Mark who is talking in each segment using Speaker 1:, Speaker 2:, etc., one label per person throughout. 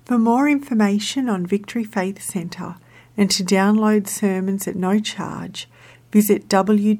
Speaker 1: For more information on Victory Faith Centre and to download sermons at no charge, visit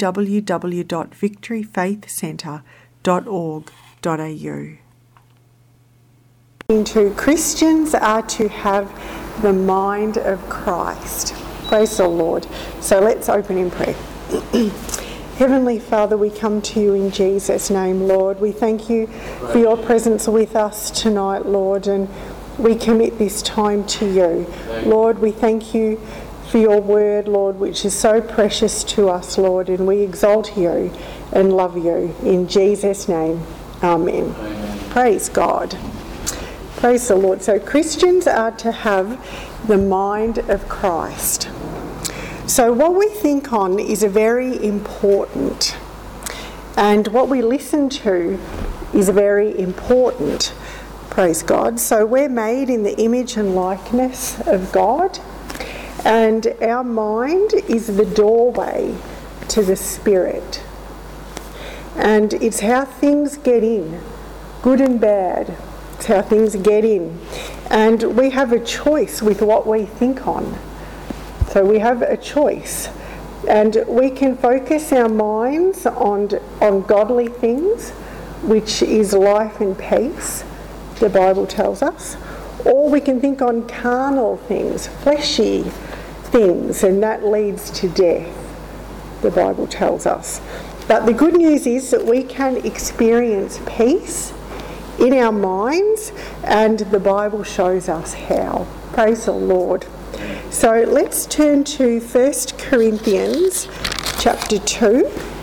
Speaker 1: www.victoryfaithcentre.org.au. Christians are to have the mind of Christ. Praise the Lord. So let's open in prayer. Heavenly Father, we come to you in Jesus' name, Lord. We thank you for your presence with us tonight, Lord, and we commit this time to you. Lord, we thank you for your word, Lord, which is so precious to us, Lord, and we exalt you and love you. In Jesus' name, amen. Praise God. Praise the Lord. So Christians are to have the mind of Christ. So what we think on is very important, and what we listen to is very important. Praise God. So we're made in the image and likeness of God, and our mind is the doorway to the Spirit. And it's how things get in, good and bad. It's how things get in. And we have a choice with what we think on. So we have a choice. And we can focus our minds on godly things, which is life and peace, the Bible tells us, or we can think on carnal things, fleshy things, and that leads to death, the Bible tells us. But the good news is that we can experience peace in our minds, and the Bible shows us how. Praise the Lord. So let's turn to 1 Corinthians chapter 2.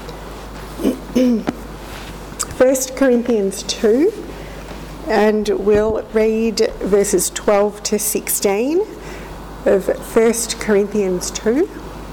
Speaker 1: 1 Corinthians 2. And we'll read verses 12 to 16 of 1 Corinthians 2.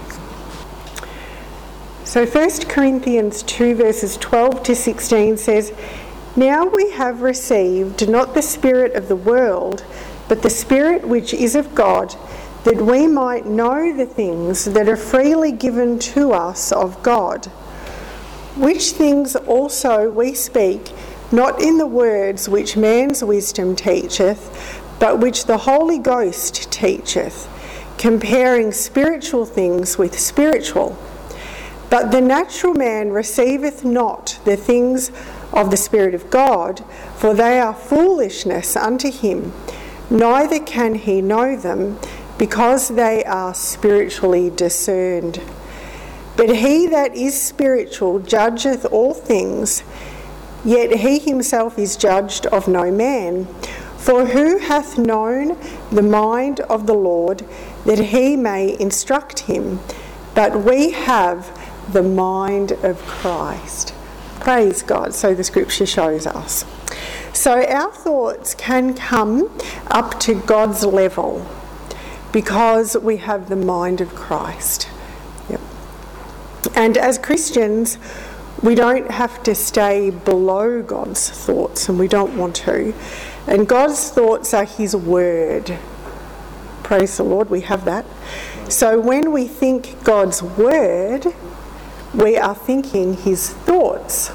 Speaker 1: So 1 Corinthians 2 verses 12 to 16 says, "Now we have received not the spirit of the world, but the Spirit which is of God, that we might know the things that are freely given to us of God. Which things also we speak, not in the words which man's wisdom teacheth, but which the Holy Ghost teacheth, comparing spiritual things with spiritual. But the natural man receiveth not the things of the Spirit of God, for they are foolishness unto him, neither can he know them, because they are spiritually discerned. But he that is spiritual judgeth all things, yet he himself is judged of no man. For who hath known the mind of the Lord, that he may instruct him? But we have the mind of Christ." Praise God. So the scripture shows us. So our thoughts can come up to God's level because we have the mind of Christ. Yep. And as Christians, we don't have to stay below God's thoughts, and we don't want to. And God's thoughts are his word. Praise the Lord, we have that. So when we think God's word, we are thinking his thoughts.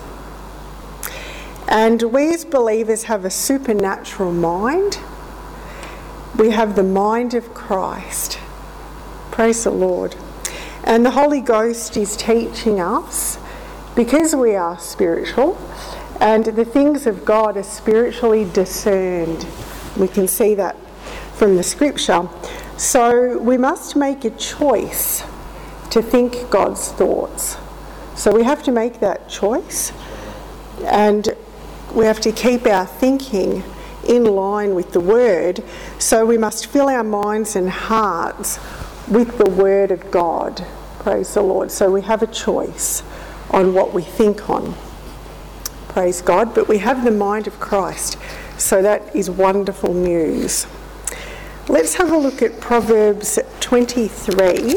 Speaker 1: And we as believers have a supernatural mind. We have the mind of Christ. Praise the Lord. And the Holy Ghost is teaching us, because we are spiritual, and the things of God are spiritually discerned. We can see that from the scripture. So we must make a choice to think God's thoughts. So we have to make that choice, and we have to keep our thinking in line with the Word. So we must fill our minds and hearts with the Word of God. Praise the Lord. So we have a choice on what we think on. Praise God. But we have the mind of Christ. So that is wonderful news. Let's have a look at Proverbs 23,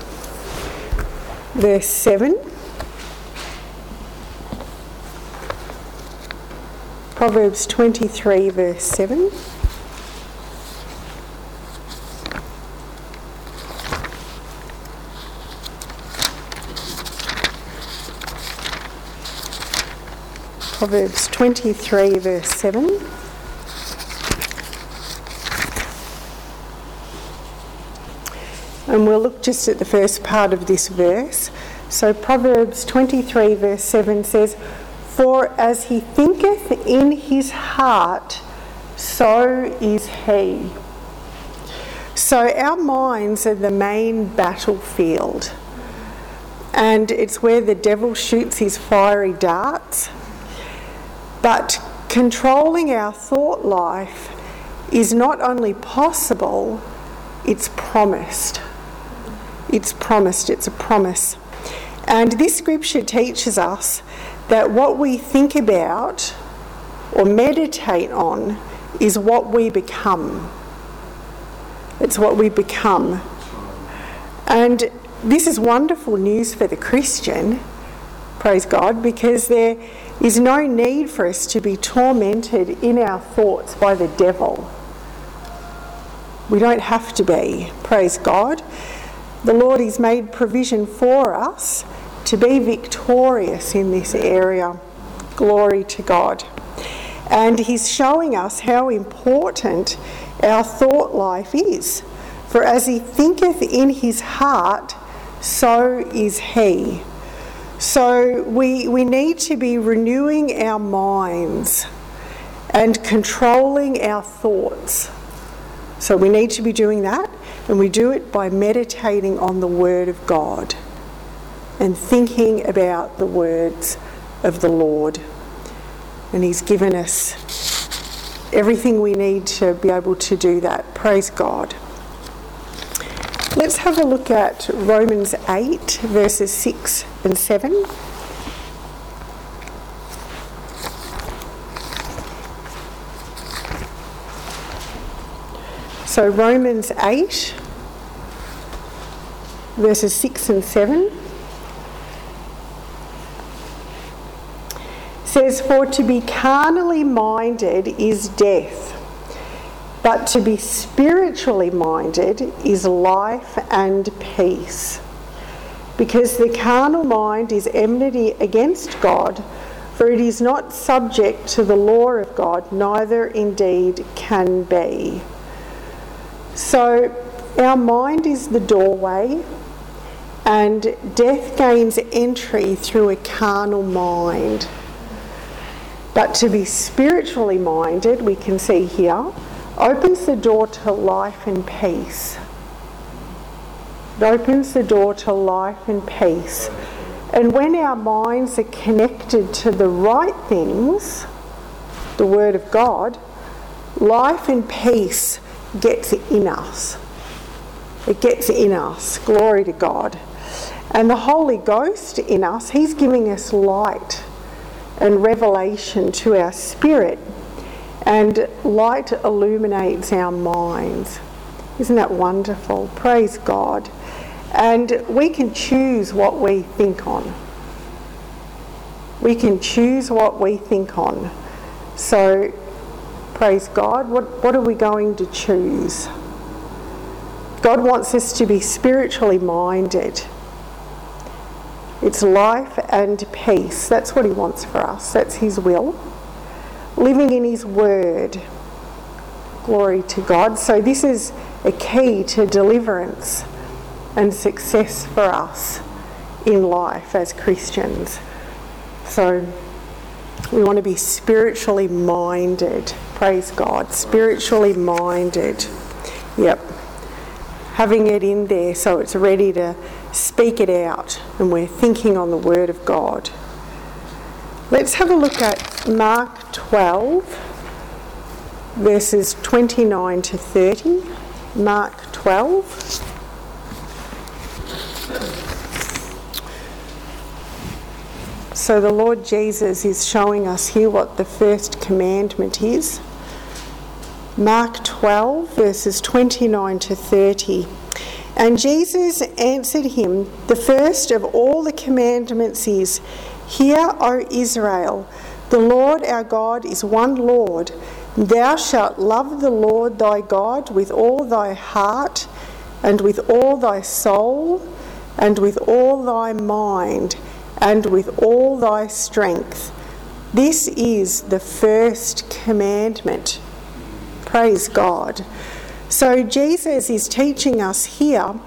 Speaker 1: verse 7. Proverbs 23, verse 7. Proverbs 23, verse 7. And we'll look just at the first part of this verse. So Proverbs 23 verse 7 says, "For as he thinketh in his heart, so is he." So our minds are the main battlefield, and it's where the devil shoots his fiery darts. But controlling our thought life is not only possible, it's promised. It's promised, it's a promise. And this scripture teaches us that what we think about or meditate on is what we become. It's what we become. And this is wonderful news for the Christian, praise God, because there is no need for us to be tormented in our thoughts by the devil. We don't have to be, praise God. The Lord has made provision for us to be victorious in this area. Glory to God. And he's showing us how important our thought life is. For as he thinketh in his heart, so is he. So we need to be renewing our minds and controlling our thoughts. So we need to be doing that, and we do it by meditating on the Word of God and thinking about the words of the Lord. And he's given us everything we need to be able to do that. Praise God. Let's have a look at Romans 8, verses 6 and 7. So Romans 8, verses 6 and 7 says, "For to be carnally minded is death, but to be spiritually minded is life and peace. Because the carnal mind is enmity against God, for it is not subject to the law of God, neither indeed can be." So our mind is the doorway, and death gains entry through a carnal mind. But to be spiritually minded, we can see here, opens the door to life and peace. It opens the door to life and peace. And when our minds are connected to the right things, the Word of God, life and peace gets in us. It gets in us. Glory to God. And the Holy Ghost in us, he's giving us light and revelation to our spirit, and light illuminates our minds. Isn't that wonderful? Praise God. And we can choose what we think on. We can choose what we think on. So, praise God. What are we going to choose? God wants us to be spiritually minded. It's life and peace. That's what he wants for us. That's his will. Living in his word. Glory to God. So this is a key to deliverance and success for us in life as Christians. So we want to be spiritually minded. Praise God. Spiritually minded. Yep. Having it in there so it's ready to speak it out, and we're thinking on the Word of God. Let's have a look at Mark 12, verses 29 to 30. Mark 12. So the Lord Jesus is showing us here what the first commandment is. Mark 12, verses 29 to 30. "And Jesus answered him, The first of all the commandments is, Hear, O Israel, the Lord our God is one Lord. Thou shalt love the Lord thy God with all thy heart, and with all thy soul, and with all thy mind, and with all thy strength. This is the first commandment." Praise God. So Jesus is teaching us here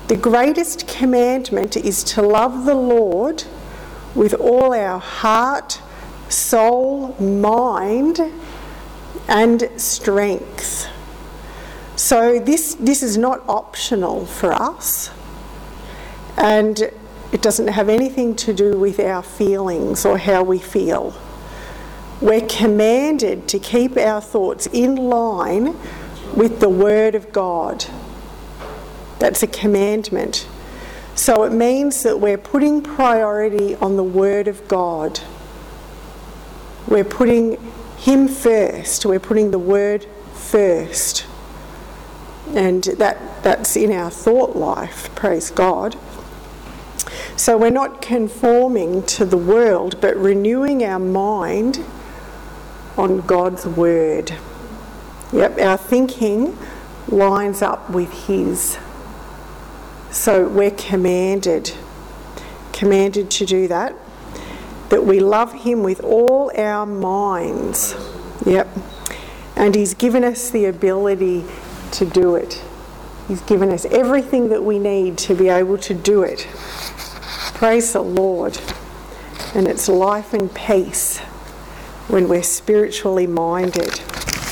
Speaker 1: The greatest commandment is to love the Lord with all our heart, soul, mind, and strength. So this is not optional for us, and it doesn't have anything to do with our feelings or how we feel. We're commanded to keep our thoughts in line with the Word of God. That's a commandment. So it means that we're putting priority on the Word of God. We're putting Him first. We're putting the Word first. And that's in our thought life, praise God. So we're not conforming to the world, but renewing our mind on God's Word. Yep, our thinking lines up with His. So we're commanded to do that we love Him with all our minds. Yep. And He's given us the ability to do it. He's given us everything that we need to be able to do it. Praise the Lord. And it's life and peace when we're spiritually minded.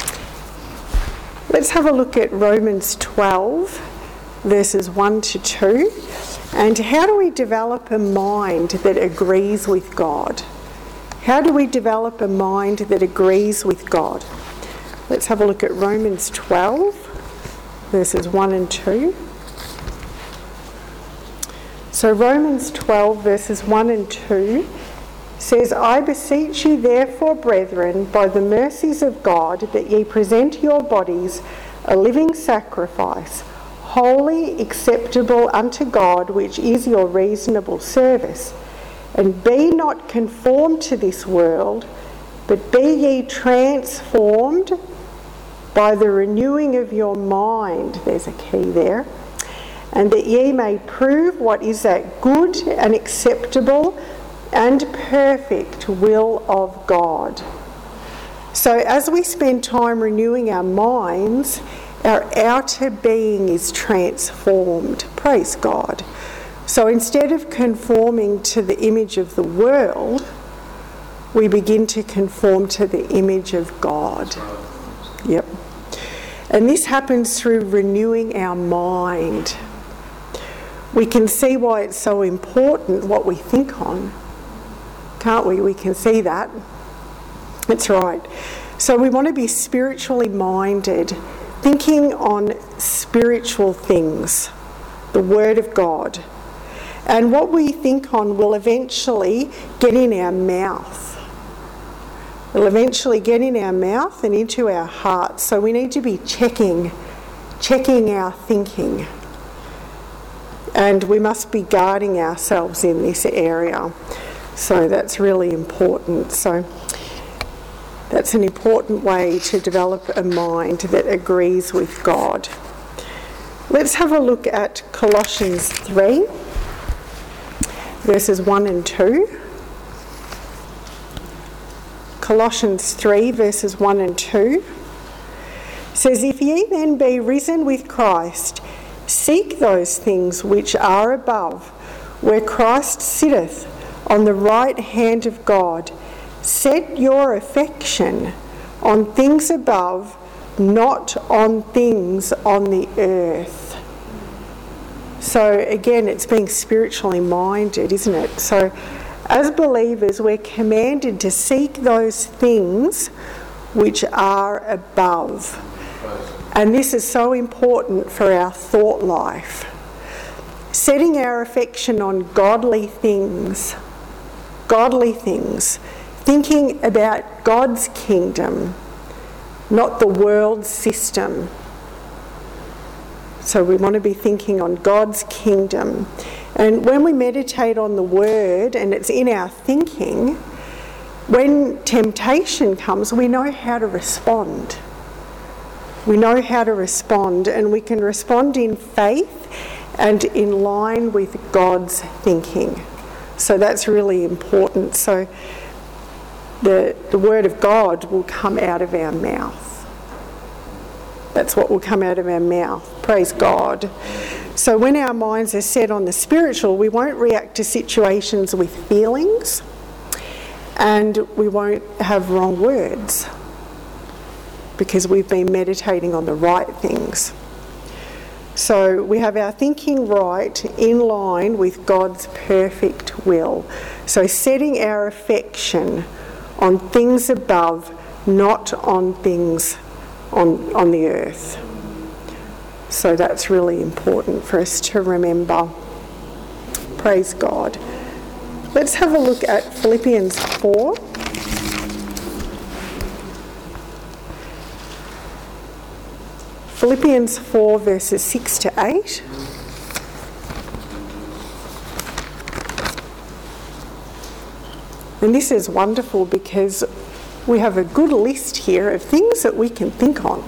Speaker 1: Let's have a look at Romans 12, verses 1 to 2. And how do we develop a mind that agrees with God? How do we develop a mind that agrees with God? Let's have a look at Romans 12, verses 1 and 2. So Romans 12, verses 1 and 2 says, I beseech you therefore, brethren, by the mercies of God, that ye present your bodies a living sacrifice, holy, acceptable unto God, which is your reasonable service. And be not conformed to this world, but be ye transformed by the renewing of your mind. There's a key there. And that ye may prove what is that good and acceptable and perfect will of God. So as we spend time renewing our minds, our outer being is transformed. Praise God. So instead of conforming to the image of the world, we begin to conform to the image of God. Yep. And this happens through renewing our mind. We can see why it's so important what we think on, can't we? We can see that. That's right. So we want to be spiritually minded, thinking on spiritual things, the Word of God. And what we think on will eventually get in our mouth. It'll eventually get in our mouth and into our hearts. So we need to be checking our thinking. And we must be guarding ourselves in this area. So that's really important. So that's an important way to develop a mind that agrees with God. Let's have a look at Colossians 3, verses 1 and 2. Colossians 3, verses 1 and 2 says, If ye then be risen with Christ, seek those things which are above, where Christ sitteth on the right hand of God. Set your affection on things above, not on things on the earth. So again, it's being spiritually minded, isn't it? So as believers, we're commanded to seek those things which are above. And this is so important for our thought life. Setting our affection on godly things, thinking about God's kingdom, not the world system. So we want to be thinking on God's kingdom. And when we meditate on the Word and it's in our thinking, when temptation comes, we know how to respond. We know how to respond, and we can respond in faith and in line with God's thinking. So that's really important. So the Word of God will come out of our mouth. That's what will come out of our mouth. Praise God. So when our minds are set on the spiritual, we won't react to situations with feelings, and we won't have wrong words because we've been meditating on the right things. So we have our thinking right in line with God's perfect will. So setting our affection on things above, not on things on the earth. So that's really important for us to remember. Praise God. Let's have a look at Philippians 4. Philippians 4 verses 6 to 8. And this is wonderful because we have a good list here of things that we can think on.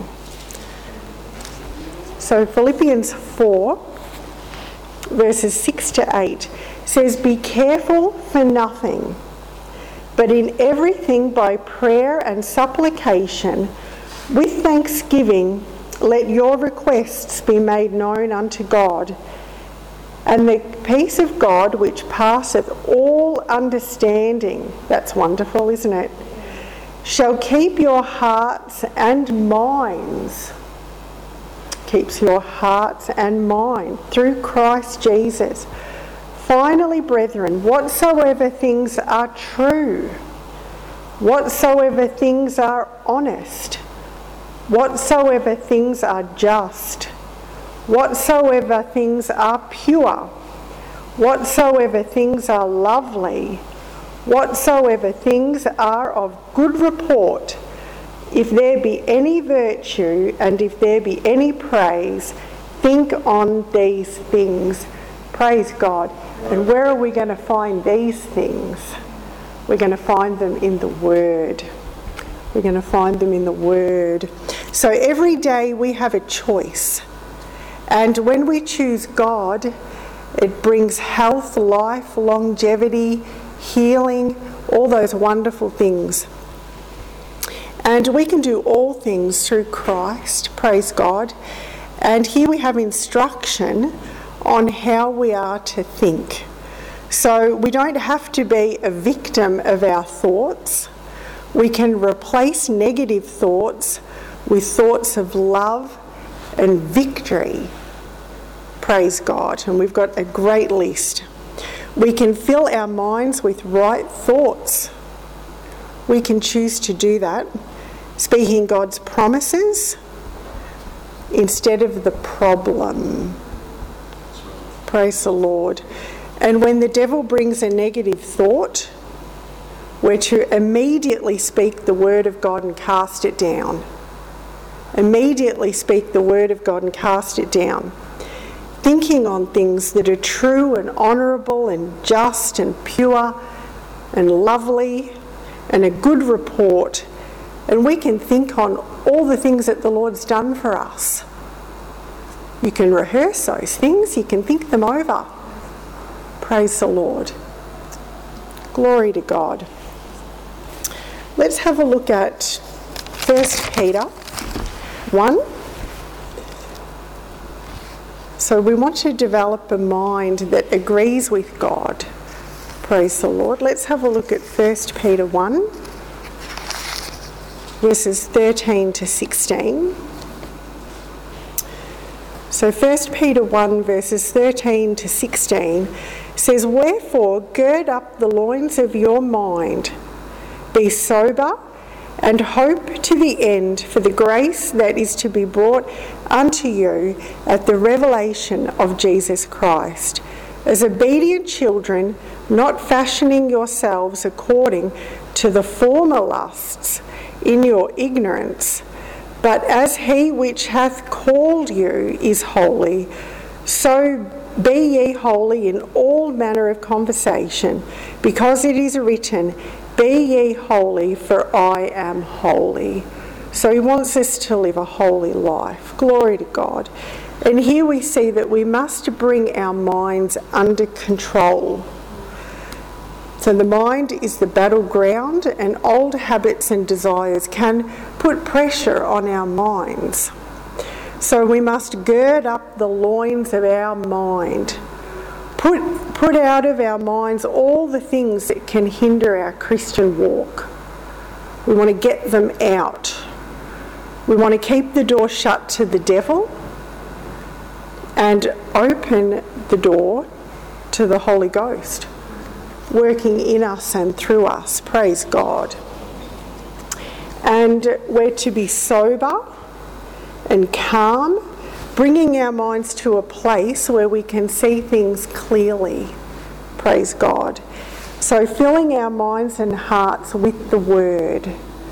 Speaker 1: So Philippians 4 verses 6 to 8 says, "Be careful for nothing, but in everything by prayer and supplication, with thanksgiving, let your requests be made known unto God. And the peace of God, which passeth all understanding," that's wonderful, isn't it? "shall keep your hearts and minds," keeps your hearts and mind through Christ Jesus. "Finally, brethren, whatsoever things are true, whatsoever things are honest, whatsoever things are just, whatsoever things are pure, whatsoever things are lovely, whatsoever things are of good report, if there be any virtue and if there be any praise, think on these things." Praise God. And where are we going to find these things? We're going to find them in the Word. We're going to find them in the Word. So every day we have a choice. And when we choose God, it brings health, life, longevity, healing, all those wonderful things. And we can do all things through Christ, praise God. And here we have instruction on how we are to think. So we don't have to be a victim of our thoughts. We can replace negative thoughts with thoughts of love and victory. Praise God. And we've got a great list. We can fill our minds with right thoughts. We can choose to do that, speaking God's promises instead of the problem. Praise the Lord. And when the devil brings a negative thought, we're to immediately speak the word of God and cast it down. Immediately speak the word of God and cast it down. Thinking on things that are true and honourable and just and pure and lovely and a good report. And we can think on all the things that the Lord's done for us. You can rehearse those things, you can think them over. Praise the Lord. Glory to God. Let's have a look at 1 Peter 1. So we want to develop a mind that agrees with God. Praise the Lord. Let's have a look at 1 Peter 1, verses 13 to 16. So 1 Peter 1 verses 13 to 16 says, "Wherefore gird up the loins of your mind, be sober, and hope to the end for the grace that is to be brought unto you at the revelation of Jesus Christ. As obedient children, not fashioning yourselves according to the former lusts in your ignorance, but as he which hath called you is holy, so be ye holy in all manner of conversation, because it is written, Be ye holy, for I am holy." So he wants us to live a holy life. Glory to God. And here we see that we must bring our minds under control. So the mind is the battleground, and old habits and desires can put pressure on our minds. So we must gird up the loins of our mind. Put out of our minds all the things that can hinder our Christian walk. We want to get them out. We want to keep the door shut to the devil and open the door to the Holy Ghost, working in us and through us. Praise God. And we're to be sober and calm, bringing our minds to a place where we can see things clearly. Praise God. So filling our minds and hearts with the Word,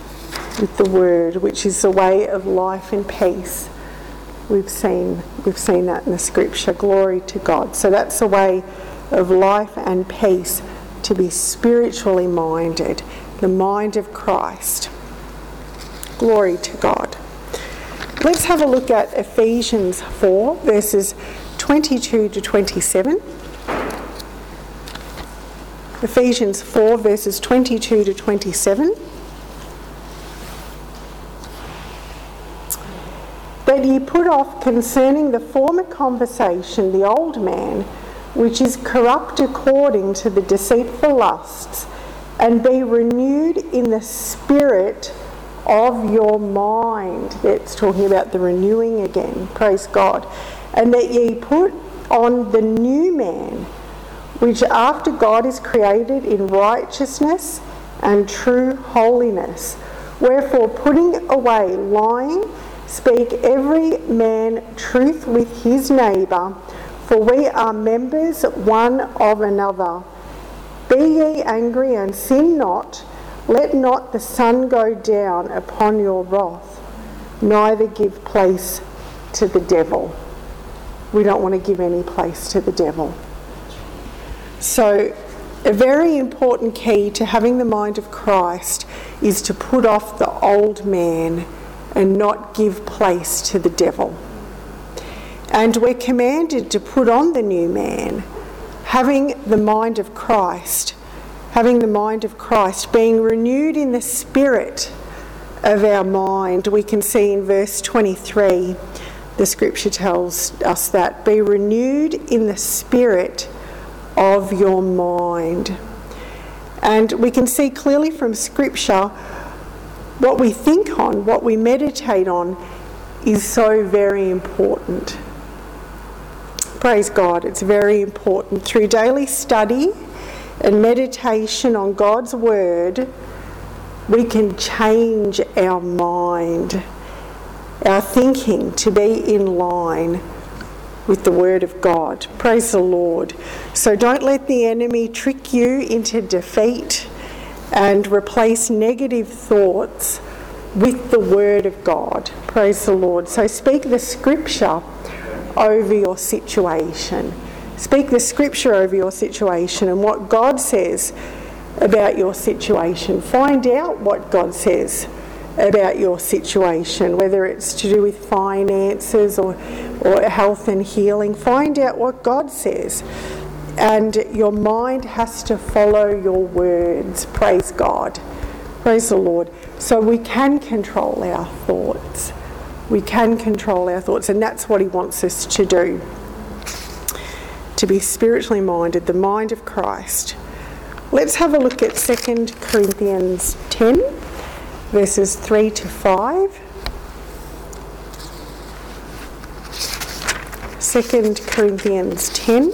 Speaker 1: which is the way of life and peace. We've seen that in the Scripture. Glory to God. So that's the way of life and peace, to be spiritually minded, the mind of Christ. Glory to God. Let's have a look at Ephesians 4, verses 22 to 27. Ephesians 4, verses 22 to 27. That ye put off concerning the former conversation the old man, which is corrupt according to the deceitful lusts, and be renewed in the spirit of your mind. That's talking about the renewing again. Praise God. And that ye put on the new man, which after God is created in righteousness and true holiness. Wherefore, putting away lying, speak every man truth with his neighbour, for we are members one of another. Be ye angry and sin not. Let not the sun go down upon your wrath, neither give place to the devil. We don't want to give any place to the devil. So, a very important key to having the mind of Christ is to put off the old man and not give place to the devil. And we're commanded to put on the new man, having the mind of Christ, being renewed in the spirit of our mind. We can see in verse 23, the Scripture tells us that, be renewed in the spirit of your mind. And we can see clearly from Scripture what we think on, what we meditate on, is so very important. Praise God, it's very important. Through daily study and meditation on God's Word, we can change our mind, our thinking to be in line with the Word of God. Praise the Lord. So don't let the enemy trick you into defeat and replace negative thoughts with the Word of God. Praise the Lord. So speak the Scripture over your situation. Speak the Scripture over your situation and what God says about your situation. Find out what God says about your situation, whether it's to do with finances or health and healing. Find out what God says. And your mind has to follow your words. Praise God. Praise the Lord. So we can control our thoughts. We can control our thoughts, and that's what he wants us to do. To be spiritually minded, the mind of Christ. Let's have a look at 2 Corinthians 10, verses 3 to 5. 2 Corinthians 10.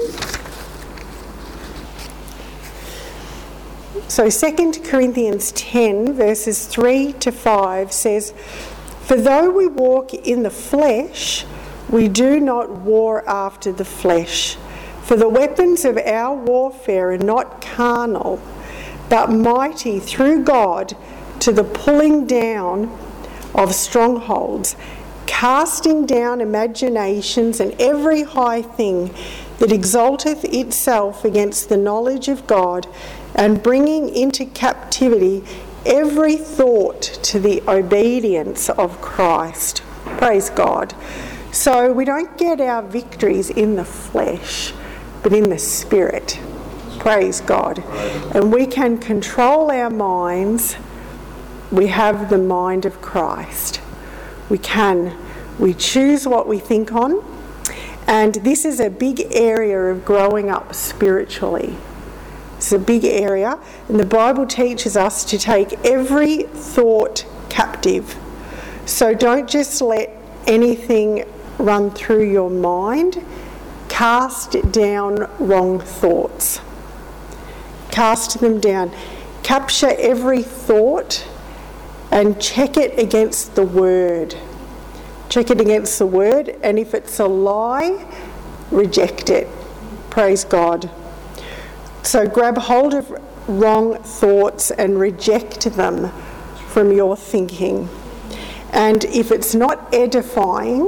Speaker 1: So 2 Corinthians 10, verses 3 to 5 says, for though we walk in the flesh, we do not war after the flesh. For the weapons of our warfare are not carnal, but mighty through God to the pulling down of strongholds, casting down imaginations and every high thing that exalteth itself against the knowledge of God, and bringing into captivity every thought to the obedience of Christ. Praise God. So we don't get our victories in the flesh, but in the Spirit. Praise God. And we can control our minds. We have the mind of Christ. We can We choose what we think on. And this is a big area of growing up spiritually. It's a big area. And the Bible teaches us to take every thought captive. So don't just let anything run through your mind. Cast down wrong thoughts. Cast them down. Capture every thought and check it against the Word. Check it against the Word, and if it's a lie, reject it. Praise God. So grab hold of wrong thoughts and reject them from your thinking. And if it's not edifying,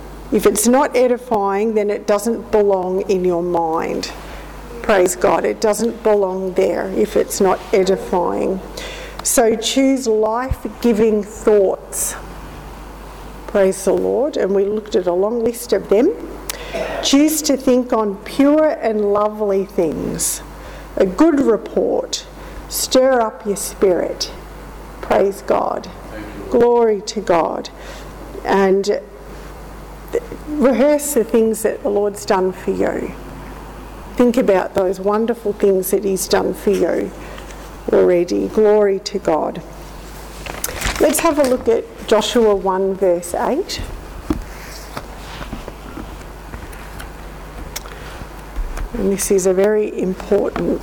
Speaker 1: then it doesn't belong in your mind. Praise God. It doesn't belong there if it's not edifying. So choose life-giving thoughts. Praise the Lord. And we looked at a long list of them. Choose to think on pure and lovely things. A good report. Stir up your spirit. Praise God. Glory to God. And rehearse the things that the Lord's done for you. Think about those wonderful things that He's done for you already. Glory to God. Let's have a look at Joshua 1 verse 8. And this is a very important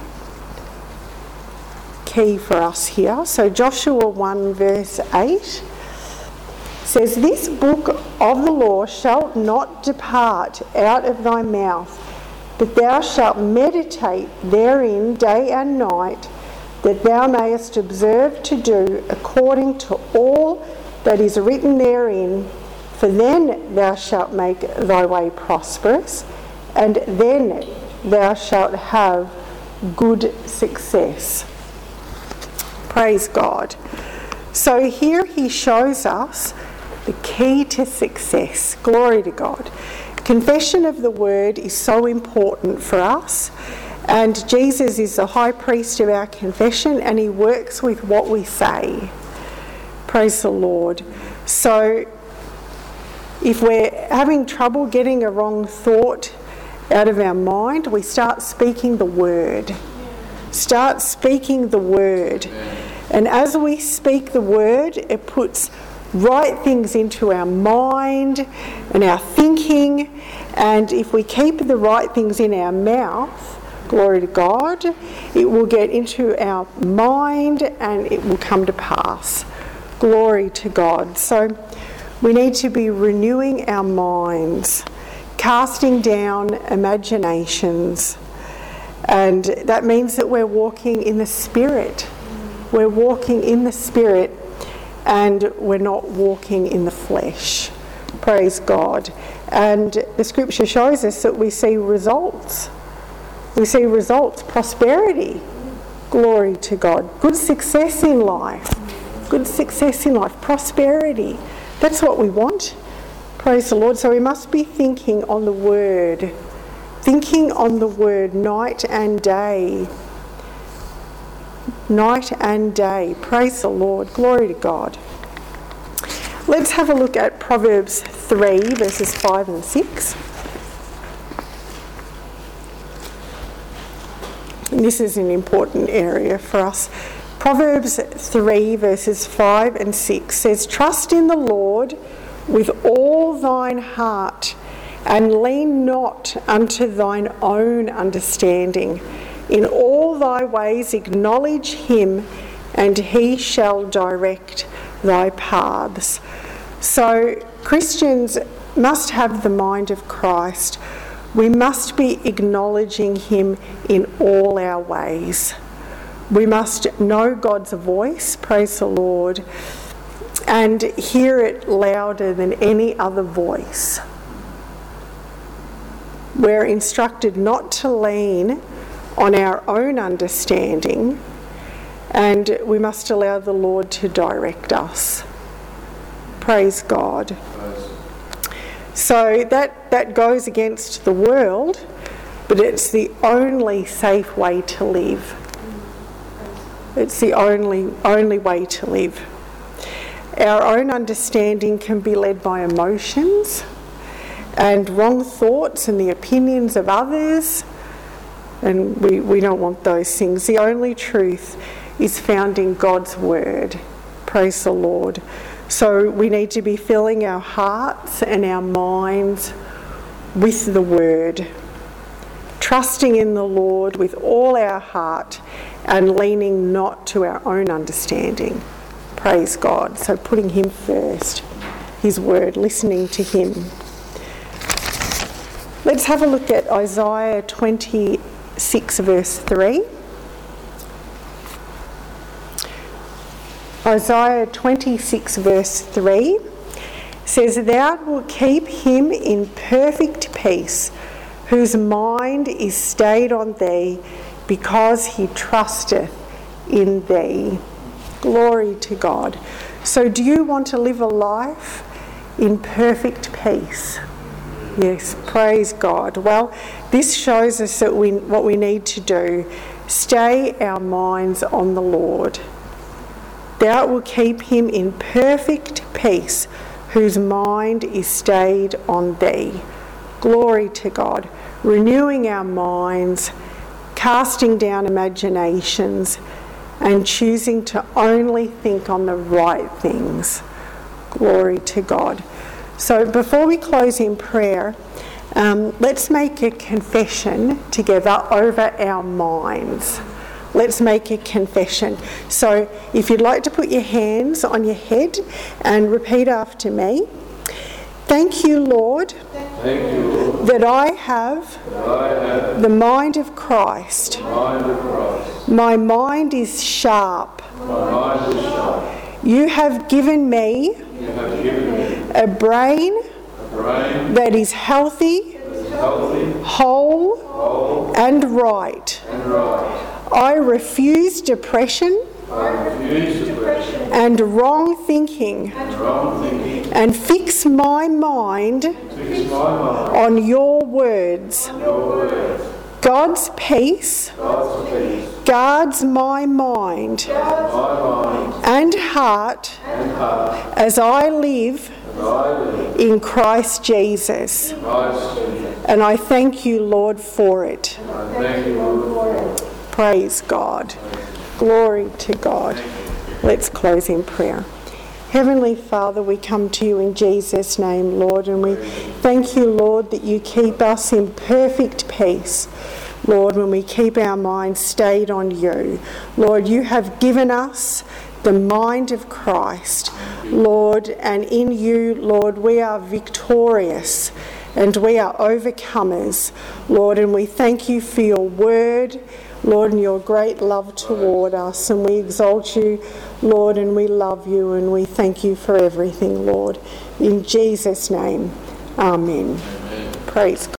Speaker 1: key for us here. So Joshua 1 verse 8 says, "This book of the law shall not depart out of thy mouth, but thou shalt meditate therein day and night, that thou mayest observe to do according to all that is written therein, for then thou shalt make thy way prosperous, and then thou shalt have good success." Praise God. So here he shows us the key to success. Glory to God. Confession of the word is so important for us. And Jesus is the high priest of our confession, and he works with what we say. Praise the Lord. So if we're having trouble getting a wrong thought out of our mind, we start speaking the word. Start speaking the word. And as we speak the word, it puts right things into our mind and our thinking. And if we keep the right things in our mouth, glory to God, it will get into our mind and it will come to pass. Glory to God. So we need to be renewing our minds, casting down imaginations. And that means that we're walking in the Spirit. We're walking in the Spirit and we're not walking in the flesh. Praise God. And the scripture shows us that we see results. We see results, prosperity. Glory to God. Good success in life. Good success in life. Prosperity. That's what we want. Praise the Lord. So we must be thinking on the word. Thinking on the word night and day. Night and day. Praise the Lord. Glory to God. Let's have a look at Proverbs 3 verses 5 and 6. And this is an important area for us. Proverbs 3 verses 5 and 6 says, "Trust in the Lord with all thine heart, and lean not unto thine own understanding. In all thy ways acknowledge him, and he shall direct thy paths." So Christians must have the mind of Christ. We must be acknowledging him in all our ways. We must know God's voice, praise the Lord, and hear it louder than any other voice. We're instructed not to lean on our own understanding, and we must allow the Lord to direct us. Praise God. So that goes against the world, but it's the only safe way to live. It's the only way to live. Our own understanding can be led by emotions and wrong thoughts and the opinions of others, and we don't want those things. The only truth is found in God's word. Praise the Lord. So we need to be filling our hearts and our minds with the word, trusting in the Lord with all our heart and leaning not to our own understanding. Praise God. So putting him first, his word, listening to him. Let's have a look at Isaiah 26 verse 3. Isaiah 26 verse 3 says, "Thou wilt keep him in perfect peace, whose mind is stayed on thee, because he trusteth in thee." Glory to God. So do you want to live a life in perfect peace? Yes, praise God. Well, this shows us that what we need to do, stay our minds on the Lord. Thou wilt keep him in perfect peace, whose mind is stayed on thee. Glory to God. Renewing our minds, casting down imaginations, and choosing to only think on the right things. Glory to God. So before we close in prayer, let's make a confession together over our minds. Let's make a confession. So if you'd like to put your hands on your head and repeat after me. Thank you, Lord, that I have the mind of Christ. My mind is sharp. You have given me a brain that is healthy, whole, and right. I refuse depression and wrong thinking, and fix my mind on your words. God's peace guards my mind and heart as I live in Christ Jesus. And I thank you, Lord, for it. Praise God. Glory to God. Let's close in prayer. Heavenly Father, we come to you in Jesus' name, Lord, and we thank you, Lord, that you keep us in perfect peace, Lord, when we keep our minds stayed on you. Lord, you have given us the mind of Christ, Lord, and in you, Lord, we are victorious and we are overcomers, Lord, and we thank you for your word, Lord, and your great love toward us, and we exalt you, Lord, and we love you, and we thank you for everything, Lord. In Jesus' name, amen. Praise God.